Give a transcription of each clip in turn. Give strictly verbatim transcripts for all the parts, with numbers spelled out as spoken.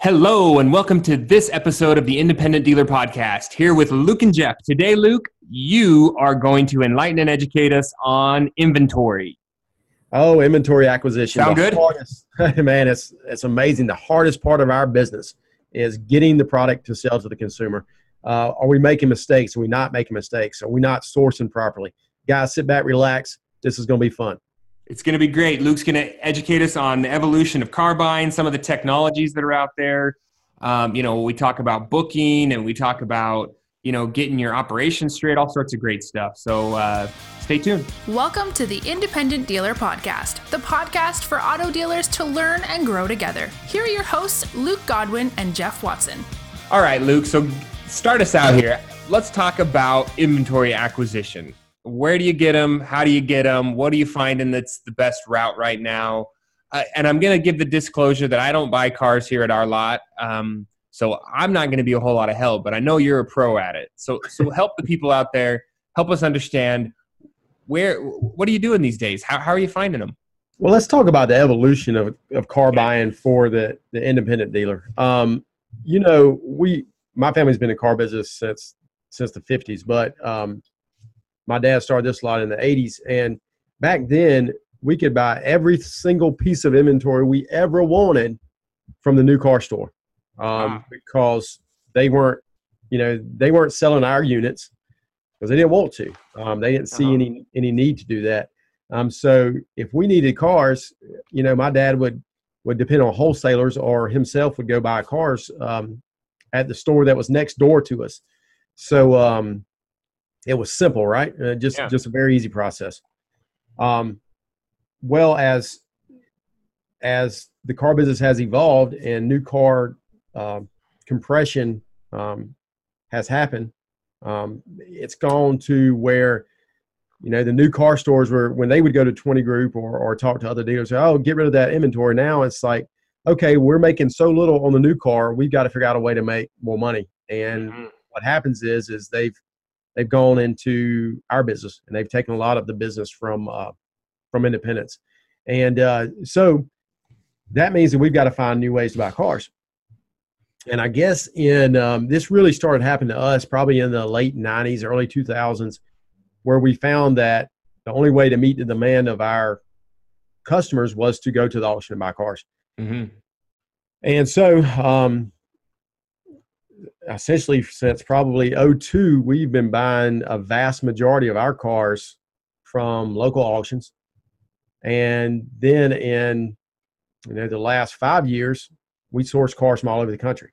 Hello, and welcome to this episode of the Independent Dealer Podcast, here with Luke and Jeff. Today, Luke, you are going to enlighten and educate us on inventory. Oh, inventory acquisition. Sound the good? Hardest, man, it's, it's amazing. The hardest part of our business is getting the product to sell to the consumer. Uh, are we making mistakes? Are we not making mistakes? Are we not sourcing properly? Guys, sit back, relax. This is going to be fun. It's going to be great. Luke's going to educate us on the evolution of car buying, some of the technologies that are out there. Um, you know, we talk about booking and we talk about, you know, getting your operations straight, all sorts of great stuff. So uh, stay tuned. Welcome to the Independent Dealer Podcast, the podcast for auto dealers to learn and grow together. Here are your hosts, Luke Godwin and Jeff Watson. All right, Luke. So start us out here. Let's talk about inventory acquisition. Where do you get them? How do you get them? What are you finding that's the best route right now? Uh, and I'm going to give the disclosure that I don't buy cars here at our lot. Um, so I'm not going to be a whole lot of help, but I know you're a pro at it. So so help the people out there, help us understand where, what are you doing these days? How, how are you finding them? Well, let's talk about the evolution of, of car buying for the, the independent dealer. Um, you know, we, my family's been in car business since, since the fifties, but um, my dad started this lot in the eighties, and back then we could buy every single piece of inventory we ever wanted from the new car store um, wow. because they weren't, you know, they weren't selling our units because they didn't want to. Um, they didn't see uh-huh. any any need to do that. Um, so if we needed cars, you know, my dad would would depend on wholesalers or himself would go buy cars um, at the store that was next door to us. So um, it was simple, right? Uh, just yeah. just a very easy process. Um, well, as as the car business has evolved and new car uh, compression um, has happened, um, it's gone to where, you know, the new car stores were, when they would go to twenty Group or or talk to other dealers, say, oh, get rid of that inventory. Now it's like, okay, we're making so little on the new car, we've got to figure out a way to make more money. And mm-hmm. what happens is, is they've They've gone into our business and they've taken a lot of the business from uh, from independents. And uh, so that means that we've got to find new ways to buy cars. And I guess in um, this really started happening to us probably in the late nineties, early two thousands, where we found that the only way to meet the demand of our customers was to go to the auction and buy cars. Mm-hmm. And so um, essentially since probably oh two, we've been buying a vast majority of our cars from local auctions. And then in, you know, the last five years, we source cars from all over the country.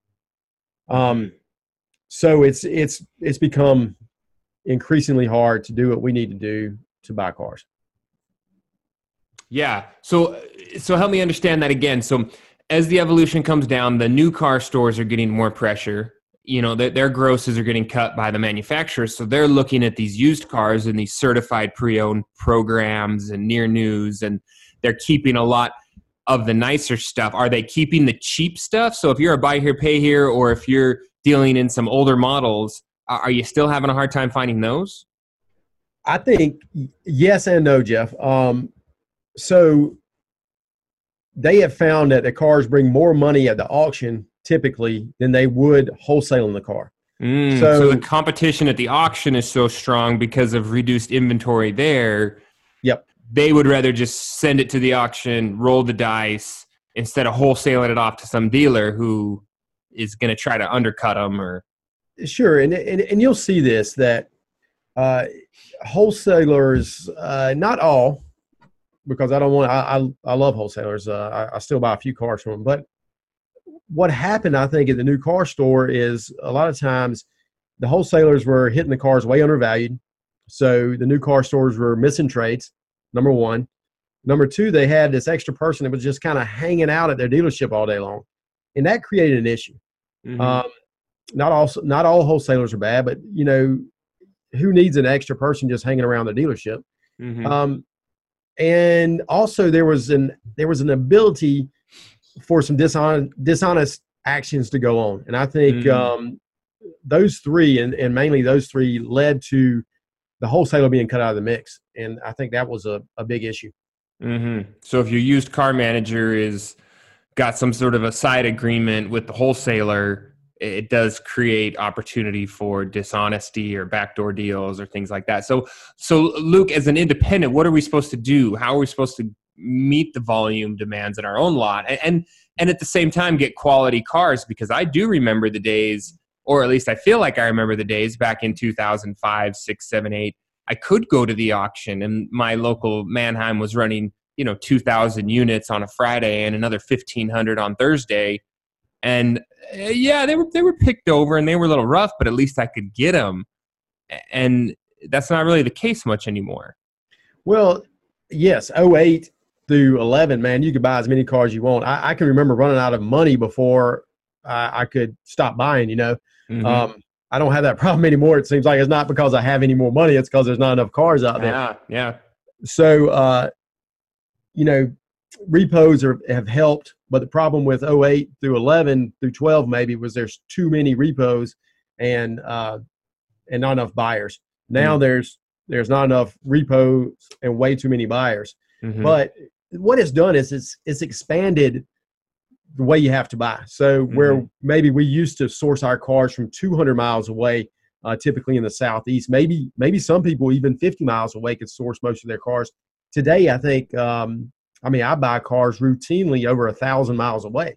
Um, so it's, it's, it's become increasingly hard to do what we need to do to buy cars. Yeah. So, so help me understand that again. So as the evolution comes down, the new car stores are getting more pressure. You know, their, their grosses are getting cut by the manufacturers. So they're looking at these used cars and these certified pre-owned programs and near news, and they're keeping a lot of the nicer stuff. Are they keeping the cheap stuff? So if you're a buy here, pay here, or if you're dealing in some older models, are you still having a hard time finding those? I think yes and no, Jeff. Um, so they have found that the cars bring more money at the auction typically than they would wholesaling the car. Mm, so, so the competition at the auction is so strong because of reduced inventory there. Yep. They would rather just send it to the auction, roll the dice, instead of wholesaling it off to some dealer who is going to try to undercut them. Or Sure. And, and, and you'll see this, that uh, wholesalers, uh, not all, because I don't want, I, I, I love wholesalers. Uh, I, I still buy a few cars from them. But what happened, I think, at the new car store is a lot of times the wholesalers were hitting the cars way undervalued. So the new car stores were missing trades, number one. Number two, they had this extra person that was just kind of hanging out at their dealership all day long. And that created an issue. Mm-hmm. Um, not all, not all wholesalers are bad, but, you know, who needs an extra person just hanging around the dealership? Mm-hmm. Um, And also there was an there was an ability for some dishonest dishonest actions to go on. And I think mm. um, those three and, and mainly those three led to the wholesaler being cut out of the mix. And I think that was a, a big issue. Mm-hmm. So if your used car manager is got some sort of a side agreement with the wholesaler, it does create opportunity for dishonesty or backdoor deals or things like that. So, so Luke, as an independent, what are we supposed to do? How are we supposed to meet the volume demands in our own lot, and and, and at the same time get quality cars? Because I do remember the days, or at least I feel like I remember the days back in two thousand five, six, seven, eight. I could go to the auction, and my local Manheim was running, you know, two thousand units on a Friday and another fifteen hundred on Thursday. And uh, yeah, they were, they were picked over and they were a little rough, but at least I could get them. And that's not really the case much anymore. Well, yes, oh eight through eleven, man, you could buy as many cars you want. I, I can remember running out of money before I, I could stop buying, you know. Mm-hmm. Um, I don't have that problem anymore. It seems like it's not because I have any more money. It's because there's not enough cars out there. Yeah, yeah. So, uh, you know, repos are, have helped, but the problem with oh eight through eleven through twelve maybe was there's too many repos and uh, and not enough buyers. Now mm-hmm. there's there's not enough repos and way too many buyers. Mm-hmm. But what it's done is it's it's expanded the way you have to buy. So mm-hmm. where maybe we used to source our cars from two hundred miles away, uh, typically in the Southeast, maybe maybe some people even fifty miles away could source most of their cars. Today, I think, um, I mean, I buy cars routinely over a thousand miles away.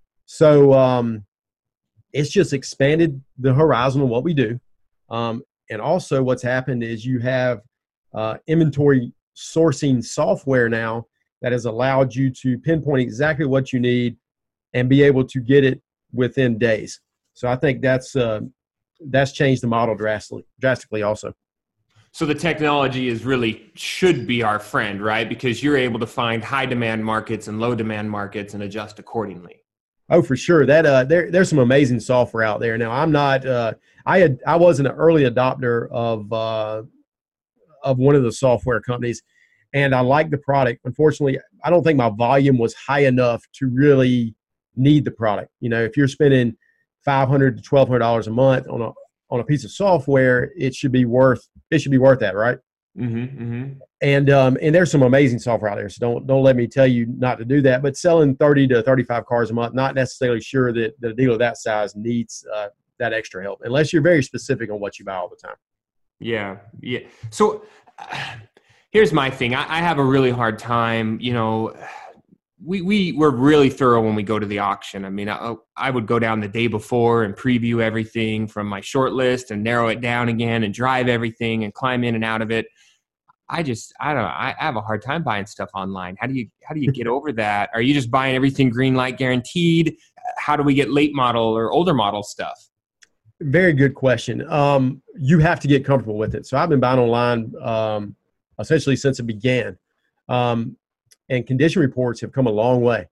So um, it's just expanded the horizon of what we do. Um, and also what's happened is you have uh, inventory sourcing software now that has allowed you to pinpoint exactly what you need and be able to get it within days. So I think that's uh, that's changed the model drastically, drastically also. So the technology is really should be our friend, right? Because you're able to find high demand markets and low demand markets and adjust accordingly. Oh, for sure. That uh, there there's some amazing software out there. Now I'm not. Uh, I had I was an early adopter of uh, of one of the software companies, and I like the product. Unfortunately, I don't think my volume was high enough to really need the product. You know, if you're spending five hundred to twelve hundred dollars a month on a on a piece of software, it should be worth it should be worth that, right? Mm-hmm, mm-hmm. And um, and there's some amazing software out there. So don't don't let me tell you not to do that. But selling thirty to thirty-five cars a month, not necessarily sure that, that a dealer that size needs uh, that extra help, unless you're very specific on what you buy all the time. Yeah, yeah. So uh, here's my thing. I, I have a really hard time, you know. We we we're really thorough when we go to the auction. I mean, I, I would go down the day before and preview everything from my short list and narrow it down again and drive everything and climb in and out of it. I just I don't know. I, I have a hard time buying stuff online. How do you how do you get over that? Are you just buying everything green light guaranteed? How do we get late model or older model stuff? Very good question. Um, you have to get comfortable with it. So I've been buying online um, essentially since it began. Um, And condition reports have come a long way.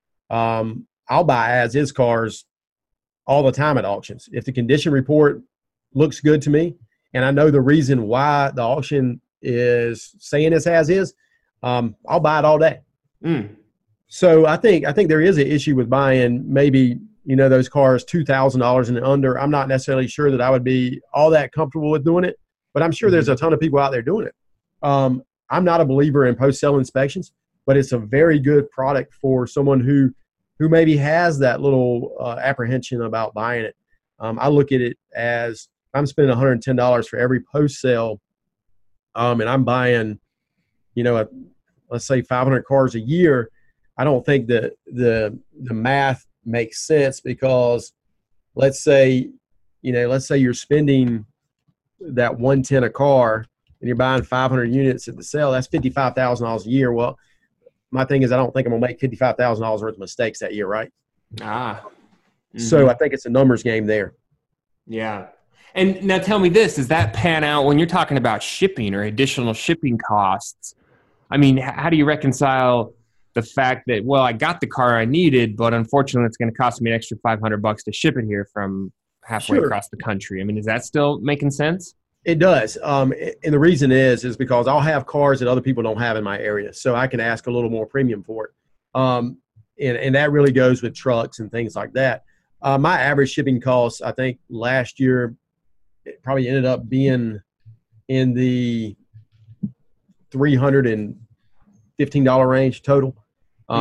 Um, I'll buy as-is cars all the time at auctions. If the condition report looks good to me, and I know the reason why the auction is saying it's as-is, um, I'll buy it all day. Mm. So I think I think there is an issue with buying maybe, you know, those cars two thousand dollars and under. I'm not necessarily sure that I would be all that comfortable with doing it, but I'm sure mm-hmm. there's a ton of people out there doing it. Um, I'm not a believer in post-sale inspections, but it's a very good product for someone who who maybe has that little uh, apprehension about buying it. Um, I look at it as I'm spending one hundred ten dollars for every post-sale, um, and I'm buying, you know, a, let's say five hundred cars a year. I don't think that the the math makes sense, because let's say, you know, let's say you're spending that one hundred ten a car and you're buying five hundred units at the sale. That's fifty-five thousand dollars a year. Well, my thing is, I don't think I'm going to make fifty-five thousand dollars worth of mistakes that year, right? Ah. Mm-hmm. So I think it's a numbers game there. Yeah. And now tell me this, does that pan out when you're talking about shipping or additional shipping costs? I mean, how do you reconcile the fact that, well, I got the car I needed, but unfortunately it's going to cost me an extra five hundred bucks to ship it here from halfway Sure. across the country? I mean, is that still making sense? It does. Um, and the reason is, is because I'll have cars that other people don't have in my area. So I can ask a little more premium for it. Um, and, and that really goes with trucks and things like that. Uh, my average shipping costs, I think last year, it probably ended up being in the three hundred fifteen dollars range total. Um, mm.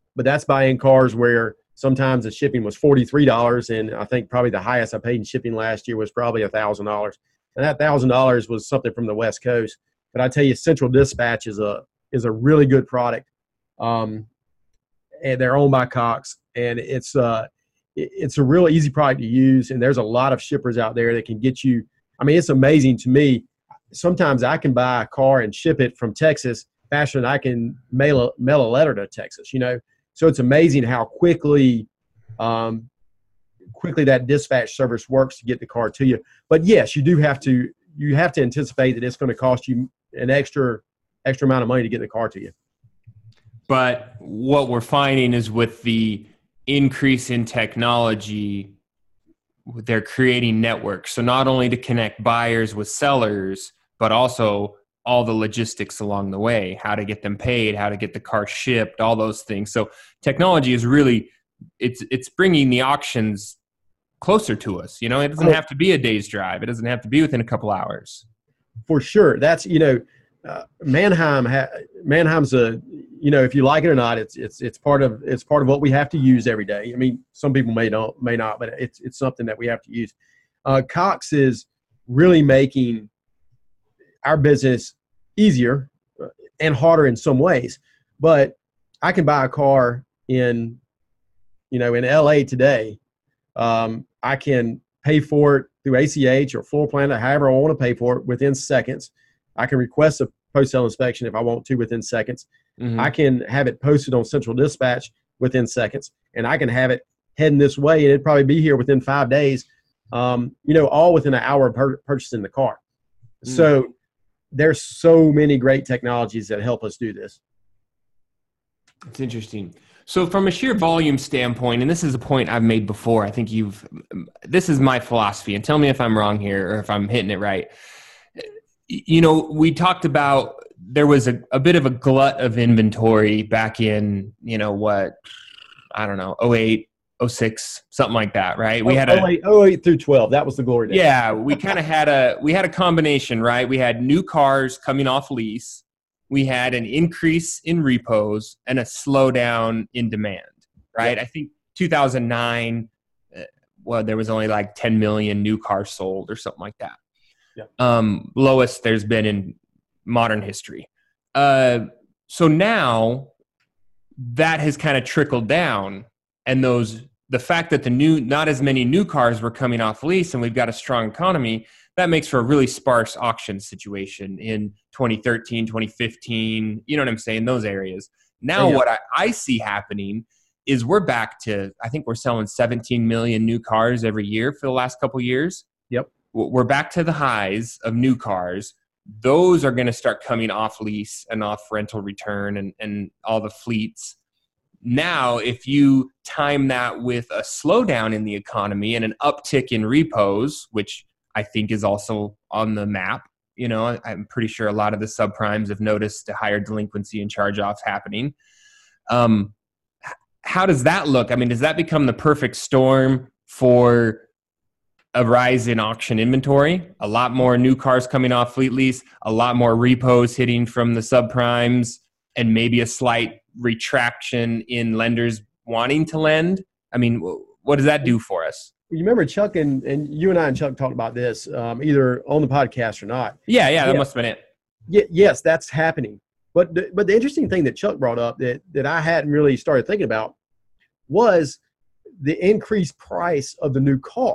but that's buying cars where sometimes the shipping was forty-three dollars, and I think probably the highest I paid in shipping last year was probably one thousand dollars. And that one thousand dollars was something from the West Coast. But I tell you, Central Dispatch is a is a really good product. Um, and they're owned by Cox, and it's uh, it's a real easy product to use. And there's a lot of shippers out there that can get you. I mean, it's amazing to me. Sometimes I can buy a car and ship it from Texas faster than I can mail a, mail a letter to Texas, you know. So it's amazing how quickly um, quickly that dispatch service works to get the car to you. But yes, you do have to you have to anticipate that it's going to cost you an extra extra amount of money to get the car to you. But what we're finding is with the increase in technology, they're creating networks. So not only to connect buyers with sellers, but also all the logistics along the way, how to get them paid, how to get the car shipped, all those things. So technology is really, it's it's bringing the auctions closer to us. You know, it doesn't have to be a day's drive. It doesn't have to be within a couple hours. For sure. That's, you know, uh, Manheim, ha- Manheim's a, you know, if you like it or not, it's, it's, it's part of, it's part of what we have to use every day. I mean, some people may not, may not, but it's, it's something that we have to use. Uh, Cox is really making our business easier and harder in some ways, but I can buy a car in, you know, in L A today. Um, I can pay for it through A C H or floor plan, or however I want to pay for it within seconds. I can request a post-sale inspection if I want to within seconds. Mm-hmm. I can have it posted on Central Dispatch within seconds, and I can have it heading this way, and it'd probably be here within five days, um, you know, all within an hour of pur- purchasing the car. Mm-hmm. So there's so many great technologies that help us do this. It's interesting. So from a sheer volume standpoint, and this is a point I've made before, I think you've, this is my philosophy, and tell me if I'm wrong here or if I'm hitting it right. You know, we talked about there was a, a bit of a glut of inventory back in, you know, what, I don't know, oh eight, oh six, something like that, right? We had a oh eight, oh eight through twelve. That was the glory days. Yeah, we kind of had a we had a combination, right? We had new cars coming off lease. We had an increase in repos and a slowdown in demand, right? Yep. I think two thousand nine, uh, well, there was only like ten million new cars sold or something like that. Yep. Um, lowest there's been in modern history. Uh, so now that has kind of trickled down, and those the fact that the new not as many new cars were coming off lease, and we've got a strong economy, that makes for a really sparse auction situation in twenty thirteen, twenty fifteen, you know what I'm saying, those areas. Now yeah. what I, I see happening is we're back to, I think we're selling seventeen million new cars every year for the last couple of years. Yep. We're back to the highs of new cars. Those are going to start coming off lease and off rental return and, and all the fleets. Now, if you time that with a slowdown in the economy and an uptick in repos, which I think is also on the map, you know, I'm pretty sure a lot of the subprimes have noticed a higher delinquency and charge-offs happening. Um, how does that look? I mean, does that become the perfect storm for a rise in auction inventory? A lot more new cars coming off fleet lease, a lot more repos hitting from the subprimes, and maybe a slight retraction in lenders wanting to lend? I mean, what does that do for us? You remember Chuck and, and you and I and Chuck talked about this um, either on the podcast or not. Yeah, yeah, that yeah. must have been it. Yeah, yes, that's happening. But the, but the interesting thing that Chuck brought up that, that I hadn't really started thinking about was the increased price of the new car.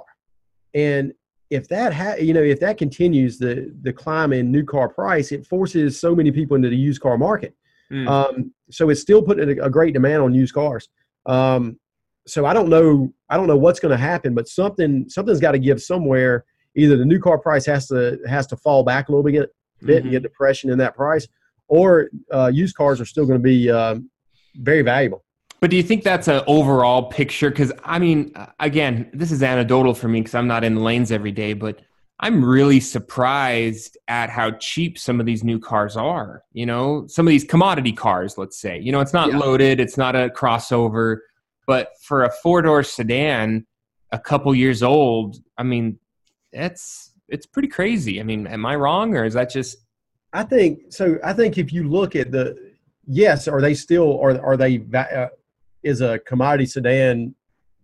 And if that ha- you know if that continues, the the climb in new car price, it forces so many people into the used car market. Mm. Um, so it's still putting a, a great demand on used cars. Um, so I don't know I don't know what's going to happen, but something something's got to give somewhere. Either the new car price has to has to fall back a little bit, bit mm-hmm. and get depression in that price, or uh, used cars are still going to be um, very valuable. But do you think that's an overall picture? Because, I mean, again, this is anecdotal for me because I'm not in the lanes every day, but I'm really surprised at how cheap some of these new cars are. You know, some of these commodity cars, let's say. You know, it's not yeah. loaded, it's not a crossover, but for a four-door sedan, a couple years old, I mean, it's it's pretty crazy. I mean, am I wrong, or is that just? I think so. I think if you look at the yes, are they still are are they uh, is a commodity sedan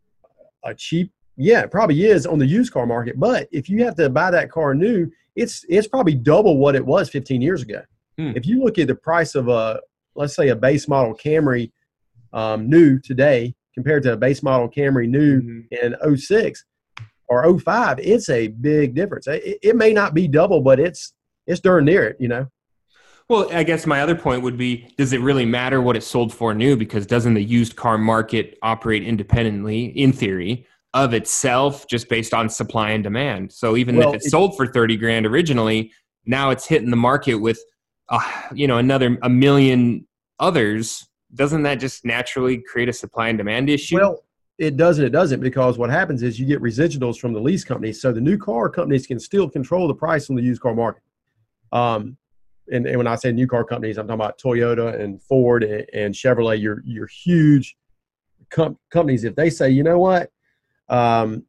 a cheap? Yeah, it probably is on the used car market. But if you have to buy that car new, it's it's probably double what it was fifteen years ago. Hmm. If you look at the price of a, let's say, a base model Camry um, new today compared to a base model Camry new mm-hmm. in oh six or oh five, it's a big difference. It, it may not be double, but it's it's darn near it, you know. Well, I guess my other point would be, does it really matter what it's sold for new? Because doesn't the used car market operate independently, in theory, of itself, just based on supply and demand? So even well, if it's it, sold for thirty grand originally, now it's hitting the market with, uh, you know, another a million others. Doesn't that just naturally create a supply and demand issue? Well, it doesn't. It doesn't, because what happens is you get residuals from the lease companies. So the new car companies can still control the price on the used car market. Um, and, and when I say new car companies, I'm talking about Toyota and Ford and, and Chevrolet, your, your huge com- companies. If they say, you know what, um,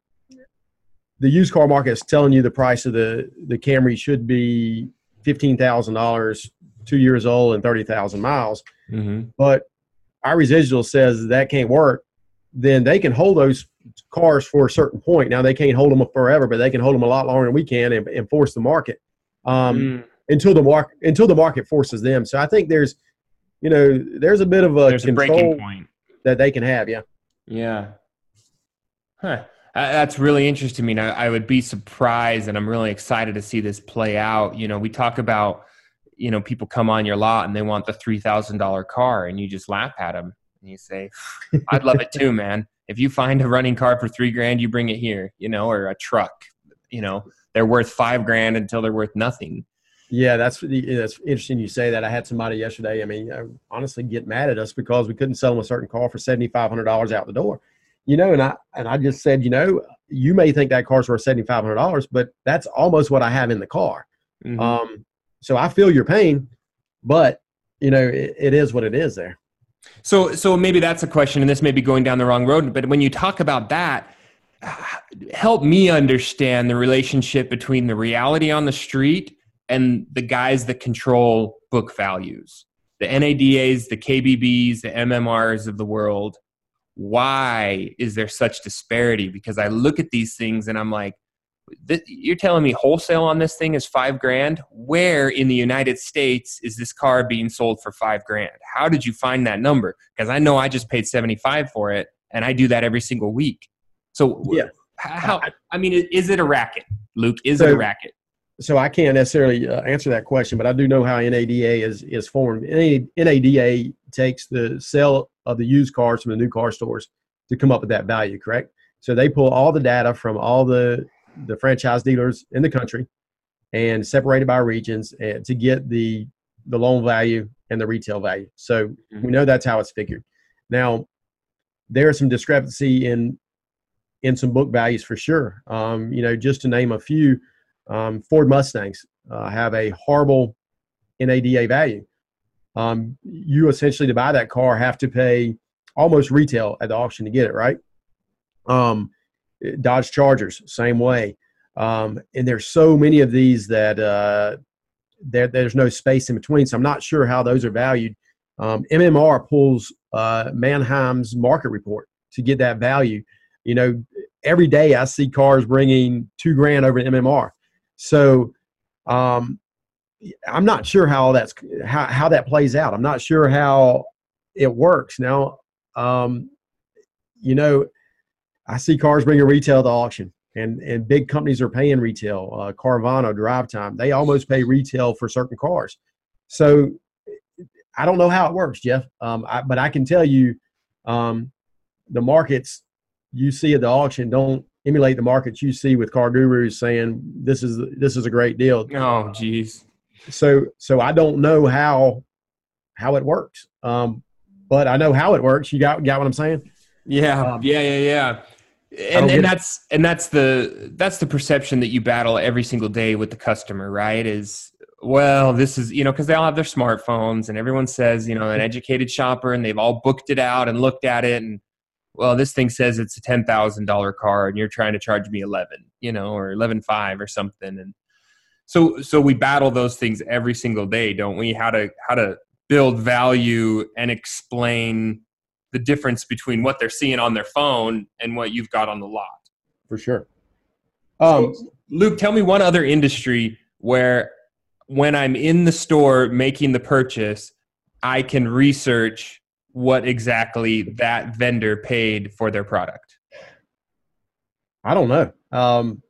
the used car market is telling you the price of the, the Camry should be fifteen thousand dollars, two years old and thirty thousand miles. Mm-hmm. But our residual says that can't work, then they can hold those cars for a certain point. Now, they can't hold them forever, but they can hold them a lot longer than we can and, and force the market um, mm. until the market until the market forces them. So I think there's, you know, there's a bit of a there's control a breaking point that they can have. Yeah. Yeah. Huh. Uh, that's really interesting to me. I, I would be surprised, and I'm really excited to see this play out. You know, we talk about, you know, people come on your lot and they want the three thousand dollars car, and you just laugh at them and you say, I'd love it too, man. If you find a running car for three grand, you bring it here, you know, or a truck, you know, they're worth five grand until they're worth nothing. Yeah, that's that's interesting you say that. I had somebody yesterday, I mean, I honestly get mad at us because we couldn't sell them a certain car for seven thousand five hundred dollars out the door. You know, and I and I just said, you know, you may think that car's worth seven thousand five hundred dollars, but that's almost what I have in the car. Mm-hmm. Um, so I feel your pain, but, you know, it, it is what it is there. So so maybe that's a question, and this may be going down the wrong road, but when you talk about that, help me understand the relationship between the reality on the street and the guys that control book values, the N A D As, the K B Bs, the M M Rs of the world. Why is there such disparity? Because I look at these things and I'm like, th- you're telling me wholesale on this thing is five grand? Where in the United States is this car being sold for five grand? How did you find that number? Because I know I just paid seventy-five for it, and I do that every single week. So yeah, how, I mean, is it a racket, Luke? Is so, it a racket? So I can't necessarily uh, answer that question, but I do know how N A D A is, is formed. N A D A takes the sale of the used cars from the new car stores to come up with that value, correct? So they pull all the data from all the, the franchise dealers in the country and separate it by regions and to get the, the loan value and the retail value. So mm-hmm. we know that's how it's figured. Now, there's some discrepancy in in some book values for sure. Um, you know, just to name a few, um, Ford Mustangs uh, have a horrible N A D A value. Um, you essentially, to buy that car, have to pay almost retail at the auction to get it, right? Um, Dodge Chargers, same way. Um, and there's so many of these that uh, there, there's no space in between. So I'm not sure how those are valued. Um, M M R pulls uh, Manheim's market report to get that value. You know, every day I see cars bringing two grand over to M M R. So um, I'm not sure how that's how, how that plays out. I'm not sure how it works. Now, um, you know, I see cars bringing retail to auction, and, and big companies are paying retail. Uh, Carvana, Drive Time, they almost pay retail for certain cars. So I don't know how it works, Jeff, um, I, but I can tell you um, the markets you see at the auction don't emulate the markets you see with Car Gurus saying this is this is a great deal. Oh, geez. So so I don't know how how it works, um, but I know how it works. You got got what I'm saying? Yeah, um, yeah, yeah, yeah. And and that's it. and that's the that's the perception that you battle every single day with the customer, right? Is, well, this is, you know, because they all have their smartphones, and everyone says, you know, an educated shopper, and they've all booked it out and looked at it, and, well, this thing says it's a ten thousand dollars car, and you're trying to charge me eleven, you know, or eleven five or something. And so so we battle those things every single day, don't we? How to how to build value and explain the difference between what they're seeing on their phone and what you've got on the lot. For sure. Um, so, Luke, tell me one other industry where when I'm in the store making the purchase, I can research what exactly that vendor paid for their product. I don't know. Um,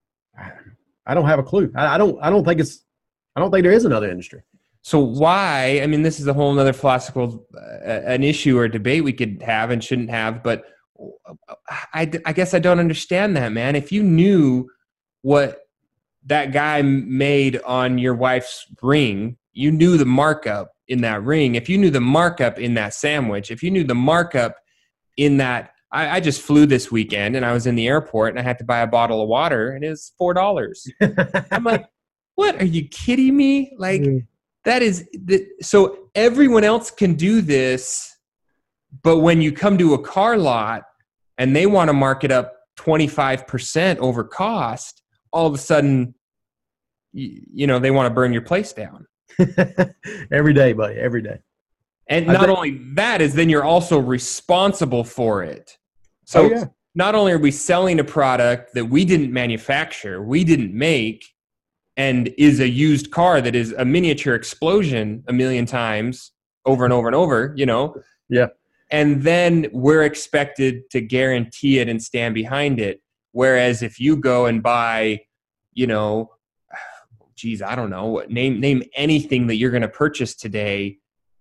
I don't have a clue. I, I don't. I don't think it's. I don't think there is another industry. So why? I mean, this is a whole other philosophical, uh, an issue or debate we could have and shouldn't have. But I, I guess I don't understand that, man. If you knew what that guy made on your wife's ring, you knew the markup in that ring. If you knew the markup in that sandwich, if you knew the markup in that, I, I just flew this weekend and I was in the airport and I had to buy a bottle of water and it was four dollars. I'm like, what? Are you kidding me? Like, mm. that is the, so everyone else can do this, but when you come to a car lot and they want to mark it up twenty-five percent over cost, all of a sudden, you, you know, they want to burn your place down. Every day, buddy, every day. And not think, only that is then you're also responsible for it. So oh, yeah. not only are we selling a product that we didn't manufacture, we didn't make, and is a used car that is a miniature explosion a million times over and over and over, you know? Yeah. And then we're expected to guarantee it and stand behind it. Whereas if you go and buy, you know, geez, I don't know, name name anything that you're going to purchase today,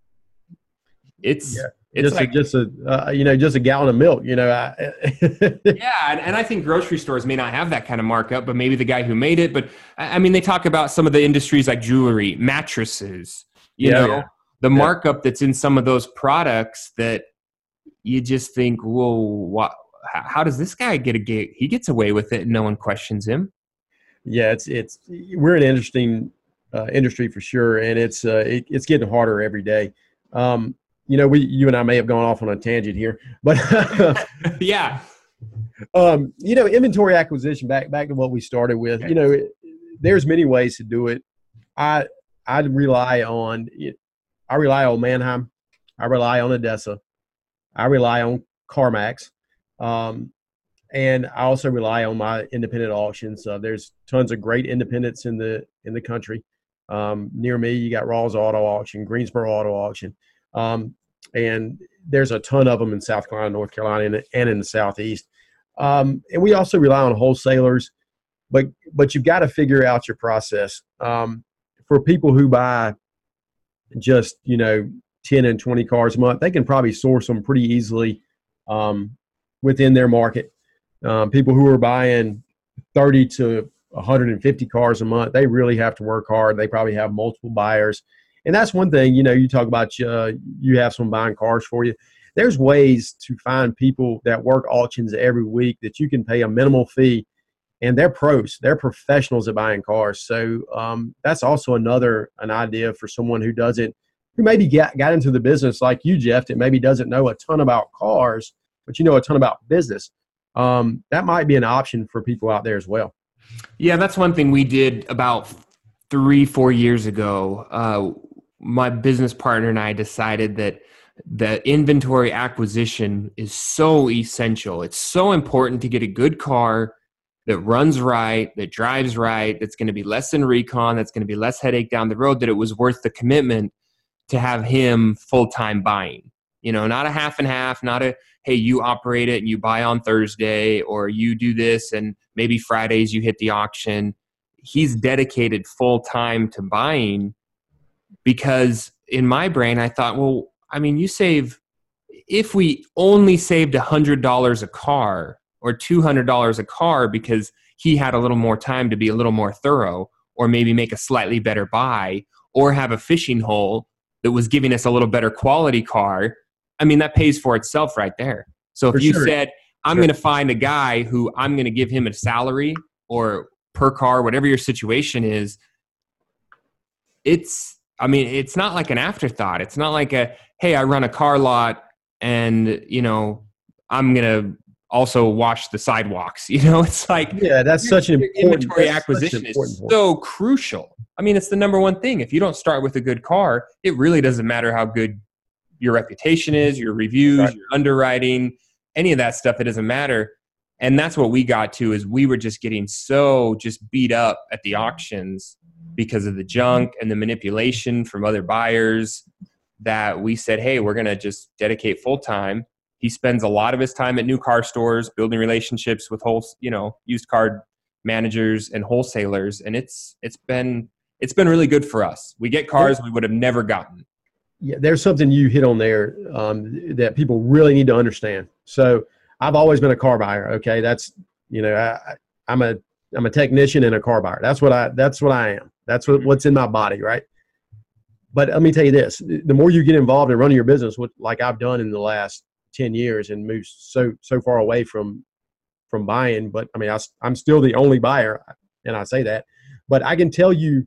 it's yeah. it's just like a, just a uh, you know just a gallon of milk, you know. I, yeah, and, and I think grocery stores may not have that kind of markup, but maybe the guy who made it. But I mean, they talk about some of the industries like jewelry, mattresses, you yeah, know, yeah. the yeah. markup that's in some of those products that you just think, whoa, what? How does this guy get a gig? He gets away with it and no one questions him. Yeah, it's it's we're an interesting uh, industry for sure, and it's uh, it, it's getting harder every day. Um, you know, we you and I may have gone off on a tangent here, but yeah, um, you know, inventory acquisition. Back back to what we started with. You know, it, there's many ways to do it. I I rely on I rely on Manheim. I rely on Odessa. I rely on CarMax. Um, and I also rely on my independent auctions. Uh, there's tons of great independents in the in the country. Um, near me, you got Rawls Auto Auction, Greensboro Auto Auction, um, and there's a ton of them in South Carolina, North Carolina, and, and in the Southeast. Um, and we also rely on wholesalers, but but you've got to figure out your process. Um, for people who buy just you know ten and twenty cars a month, they can probably source them pretty easily um, within their market. Um, people who are buying thirty to one hundred fifty cars a month, they really have to work hard. They probably have multiple buyers. And that's one thing, you know, you talk about uh, you have someone buying cars for you. There's ways to find people that work auctions every week that you can pay a minimal fee, and they're pros. They're professionals at buying cars. So um, that's also another an idea for someone who doesn't, who maybe got, got into the business like you, Jeff, that maybe doesn't know a ton about cars, but you know a ton about business. Um, that might be an option for people out there as well. Yeah, that's one thing we did about three, four years ago. Uh, my business partner and I decided that the inventory acquisition is so essential. It's so important to get a good car that runs right, that drives right, that's going to be less than recon, that's going to be less headache down the road, that it was worth the commitment to have him full-time buying. You know, not a half and half, not a, hey, you operate it and you buy on Thursday, or you do this and maybe Fridays you hit the auction. He's dedicated full time to buying, because in my brain, I thought, well, I mean, you save, if we only saved one hundred dollars a car or two hundred dollars a car because he had a little more time to be a little more thorough, or maybe make a slightly better buy, or have a fishing hole that was giving us a little better quality car, I mean, that pays for itself right there. So if For you sure. said, I'm Sure. going to find a guy who I'm going to give him a salary or per car, whatever your situation is, it's, I mean, it's not like an afterthought. It's not like a, hey, I run a car lot and, you know, I'm going to also wash the sidewalks. You know, it's like, Yeah, that's such an important inventory that's such an acquisition important is point. so crucial. I mean, it's the number one thing. If you don't start with a good car, it really doesn't matter how good your reputation is, your reviews, Right. your underwriting, any of that stuff. It doesn't matter. And that's what we got to, is we were just getting so just beat up at the auctions because of the junk and the manipulation from other buyers, that we said, hey, we're going to just dedicate full time. He spends a lot of his time at new car stores, building relationships with whole, you know, used car managers and wholesalers. And it's, it's been, it's been really good for us. We get cars we would have never gotten. Yeah, there's something you hit on there um, that people really need to understand. So I've always been a car buyer. Okay. That's, you know, I, I'm a, I'm a technician and a car buyer. That's what I, that's what I am. That's what, what's in my body. Right. But let me tell you this, the more you get involved in running your business, what, like I've done in the last ten years and moved so, so far away from, from buying, but I mean, I, I'm still the only buyer, and I say that, but I can tell you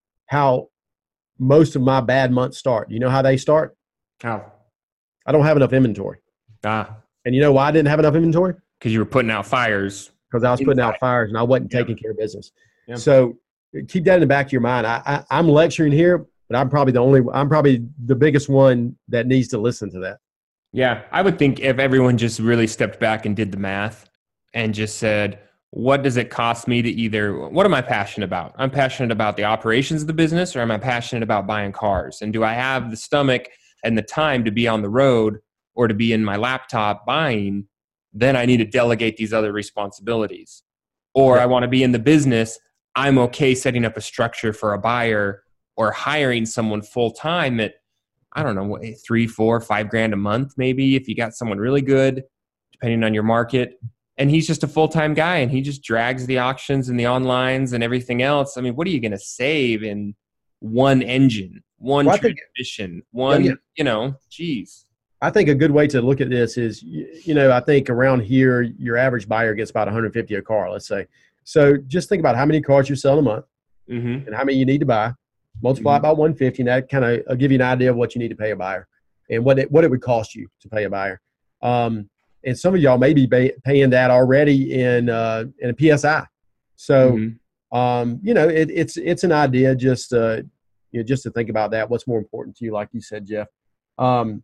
how most of my bad months start. You know how they start? How? I don't have enough inventory. Ah, And you know why I didn't have enough inventory? because you were putting out fires. Because I was putting out Inside. fires and I wasn't Yeah. taking care of business. Yeah. So keep that in the back of your mind. I, I, I'm lecturing here, but I'm probably the only, I'm probably the biggest one that needs to listen to that. Yeah, I would think if everyone just really stepped back and did the math and just said, what does it cost me to either, what am I passionate about? I'm passionate about the operations of the business, or am I passionate about buying cars? And do I have the stomach and the time to be on the road or to be in my laptop buying? Then I need to delegate these other responsibilities. Or Yeah. I want to be in the business. I'm okay setting up a structure for a buyer or hiring someone full time at, I don't know, what, three, four, five grand a month, maybe, if you got someone really good, depending on your market. And he's just a full-time guy, and he just drags the auctions and the onlines and everything else. I mean, what are you going to save in one engine, one Well, I think- transmission, one, yeah. you know, geez. I think a good way to look at this is, you, you know, I think around here, your average buyer gets about one hundred fifty a car, let's say. So just think about how many cars you sell a month Mm-hmm. and how many you need to buy. Multiply it by one hundred fifty, and that kind of uh, give you an idea of what you need to pay a buyer and what it, what it would cost you to pay a buyer. Um, and some of y'all may be ba- paying that already in uh, in a P S I. So, Mm-hmm. um, you know, it, it's it's an idea just uh, you know, just to think about that. What's more important to you, like you said, Jeff. Um,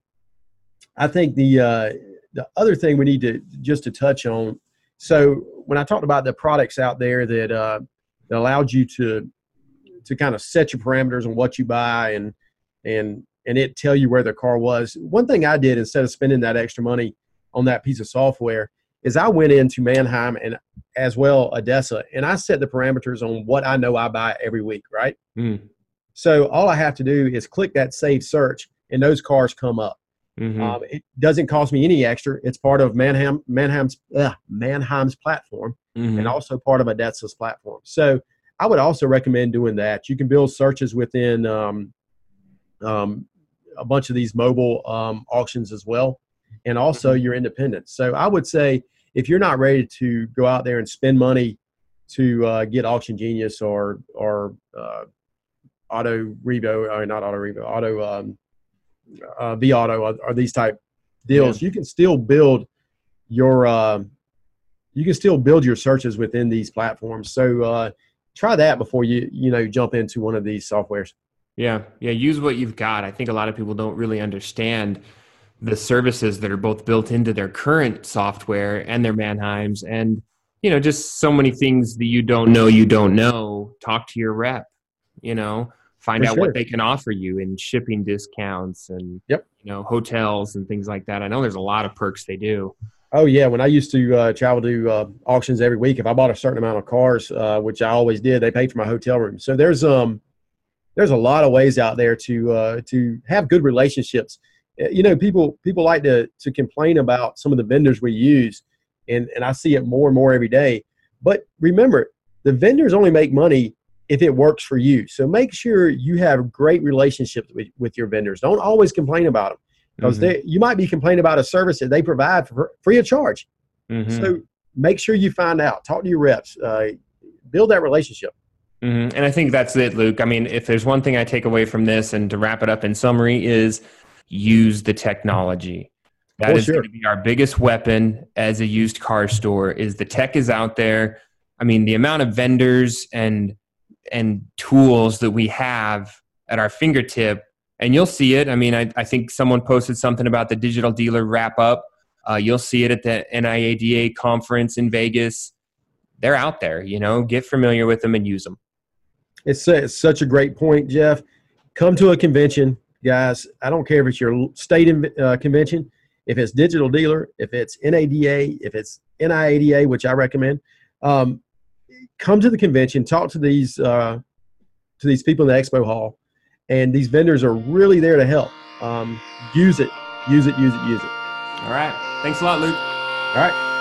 I think the uh, the other thing we need to just to touch on. So when I talked about the products out there that uh, that allowed you to to kind of set your parameters on what you buy and and and it tell you where the car was. One thing I did instead of spending that extra money on that piece of software is I went into Manheim and as well Odessa, and I set the parameters on what I know I buy every week, right? Mm. So all I have to do is click that save search, and those cars come up. Mm-hmm. Um, it doesn't cost me any extra. It's part of Manheim Manheim's uh, Manheim's platform, Mm-hmm. and also part of Odessa's platform. So I would also recommend doing that. You can build searches within um, um, a bunch of these mobile um, auctions as well, and also Mhm. your independents. So I would say if you're not ready to go out there and spend money to uh, get Auction Genius or or uh, Auto Revo, or not Auto Revo, Auto um, uh, V Auto, or, or these type deals, you can still build your uh, you can still build your searches within these platforms. So uh, try that before you you know jump into one of these softwares. Yeah. Yeah. Use what you've got. I think a lot of people don't really understand the services that are both built into their current software and their Manheims, and, you know, just so many things that you don't know, you don't know. Talk to your rep, you know, find For out sure. what they can offer you in shipping discounts and, Yep. you know, hotels and things like that. I know there's a lot of perks they do. Oh yeah, when I used to uh, travel to uh, auctions every week, if I bought a certain amount of cars, uh, which I always did, they paid for my hotel room. So there's um there's a lot of ways out there to uh, to have good relationships. Uh, You know, people people like to to complain about some of the vendors we use, and and I see it more and more every day. But remember, the vendors only make money if it works for you. So make sure you have great relationships with, with your vendors. Don't always complain about them, because Mhm. they you might be complaining about a service that they provide for free of charge. Mhm. So make sure you find out, talk to your reps, uh, build that relationship. Mhm. And I think that's it, Luke. I mean, if there's one thing I take away from this, and to wrap it up in summary, is use the technology. That Oh, is sure. going to be our biggest weapon as a used car store. Is the tech is out there. I mean, the amount of vendors and and tools that we have at our fingertip and you'll see it. I mean, I, I think someone posted something about the Digital Dealer wrap up. Uh, you'll see it at the N I A D A conference in Vegas. They're out there, you know, get familiar with them and use them. It's, it's such a great point, Jeff. Come to a convention, guys. I don't care if it's your state uh, convention, if it's Digital Dealer, if it's N A D A, if it's N I A D A, which I recommend. Um, come to the convention, talk to these uh, to these people in the expo hall, and these vendors are really there to help. Um, use it, use it, use it, use it. All right. Thanks a lot, Luke. All right.